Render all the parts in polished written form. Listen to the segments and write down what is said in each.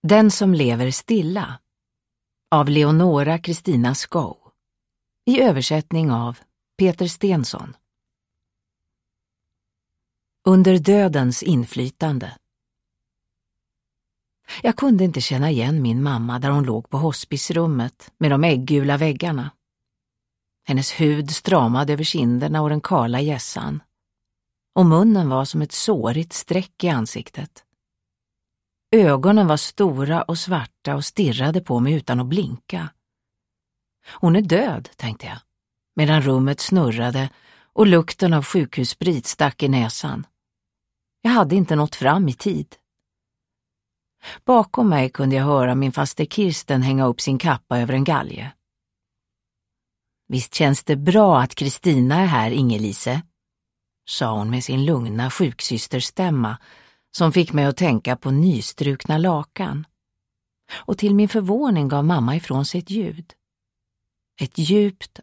Den som lever stilla av Leonora Kristina Skow i översättning av Peter Stensson. Under dödens inflytande. Jag kunde inte känna igen min mamma där hon låg på hospicerummet med de ägggula väggarna. Hennes hud stramade över kinderna och den kala hjässan. Och munnen var som ett sårigt streck i ansiktet. Ögonen var stora och svarta och stirrade på mig utan att blinka. Hon är död, tänkte jag, medan rummet snurrade och lukten av sjukhussprit stack i näsan. Jag hade inte nått fram i tid. Bakom mig kunde jag höra min faster Kirsten hänga upp sin kappa över en galge. Visst känns det bra att Kristina är här, Ingelise, sa hon med sin lugna sjuksysterstämma som fick mig att tänka på nystrukna lakan. Och till min förvåning gav mamma ifrån sig ett ljud. Ett djupt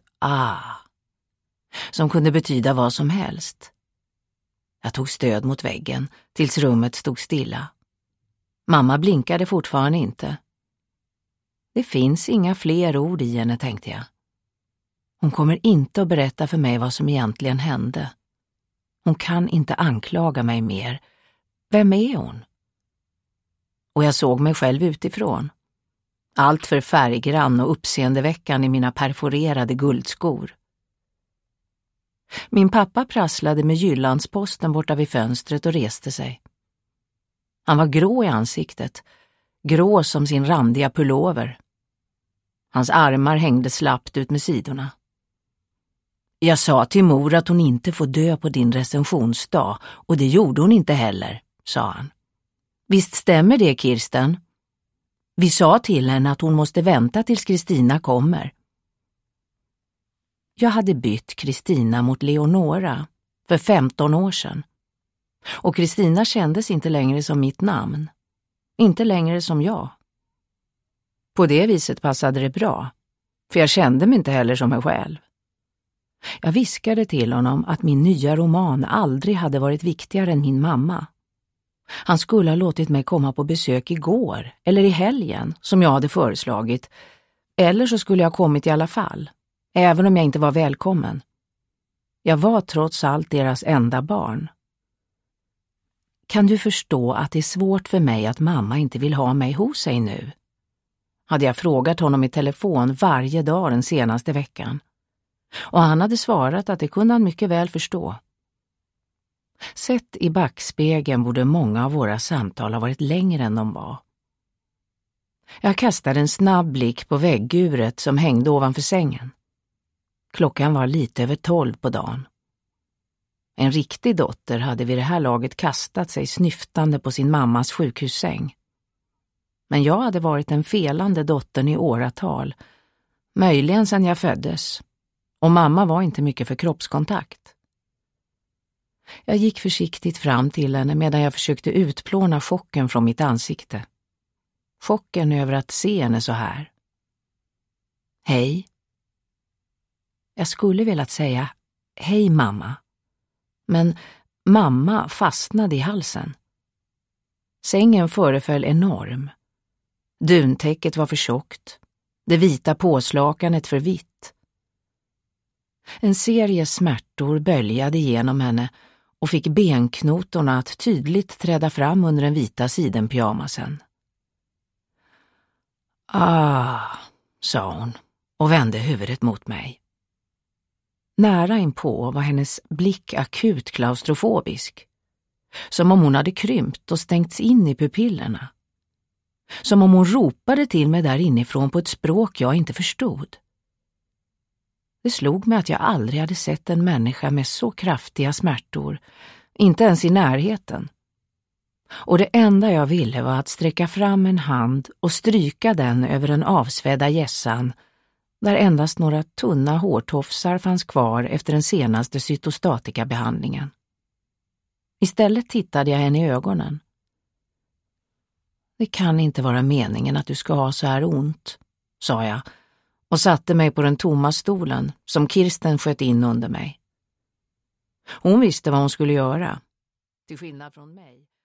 som kunde betyda vad som helst. Jag tog stöd mot väggen tills rummet stod stilla. Mamma blinkade fortfarande inte. Det finns inga fler ord i henne, tänkte jag. Hon kommer inte att berätta för mig vad som egentligen hände. Hon kan inte anklaga mig mer. Vem är hon? Och jag såg mig själv utifrån. Allt för färggrann och uppseendeväckande i mina perforerade guldskor. Min pappa prasslade med Jyllandsposten borta vid fönstret och reste sig. Han var grå i ansiktet, grå som sin randiga pullover. Hans armar hängde slappt ut med sidorna. Jag sa till mor att hon inte får dö på din recensionsdag, och det gjorde hon inte heller, sa han. Visst stämmer det, Kirsten? Vi sa till henne att hon måste vänta tills Kristina kommer. Jag hade bytt Kristina mot Leonora för 15 år sedan. Och Kristina kändes inte längre som mitt namn. Inte längre som jag. På det viset passade det bra, för jag kände mig inte heller som mig själv. Jag viskade till honom att min nya roman aldrig hade varit viktigare än min mamma. Han skulle ha låtit mig komma på besök igår eller i helgen som jag hade föreslagit. Eller så skulle jag ha kommit i alla fall, även om jag inte var välkommen. Jag var trots allt deras enda barn. Kan du förstå att det är svårt för mig att mamma inte vill ha mig hos sig nu? Hade jag frågat honom i telefon varje dag den senaste veckan. Och han hade svarat att det kunde han mycket väl förstå. Sett i backspegeln borde många av våra samtal ha varit längre än de var. Jag kastade en snabb blick på vägguret som hängde ovanför sängen. Klockan var lite över 12 på dagen. En riktig dotter hade vid det här laget kastat sig snyftande på sin mammas sjukhussäng. Men jag hade varit den felande dottern i åratal, möjligen sedan jag föddes. Och mamma var inte mycket för kroppskontakt. Jag gick försiktigt fram till henne medan jag försökte utplåna chocken från mitt ansikte. Chocken över att se henne så här. Hej. Jag skulle velat säga hej mamma. Men mamma fastnade i halsen. Sängen föreföll enorm. Duntäcket var för tjockt. Det vita påslakanet för vitt. En serie smärtor böljade igenom henne och fick benknotorna att tydligt träda fram under den vita sidenpyjamasen. Sa hon och vände huvudet mot mig. Nära inpå var hennes blick akut klaustrofobisk. Som om hon hade krympt och stängts in i pupillerna. Som om hon ropade till mig där inifrån på ett språk jag inte förstod. Det slog mig att jag aldrig hade sett en människa med så kraftiga smärtor, inte ens i närheten. Och det enda jag ville var att sträcka fram en hand och stryka den över den avsvedda hjässan, där endast några tunna hårtofsar fanns kvar efter den senaste cytostatikabehandlingen. Istället tittade jag henne i ögonen. Det kan inte vara meningen att du ska ha så här ont, sa jag och satte mig på den tomma stolen som Kirsten sköt in under mig. Hon visste vad hon skulle göra, till skillnad från mig.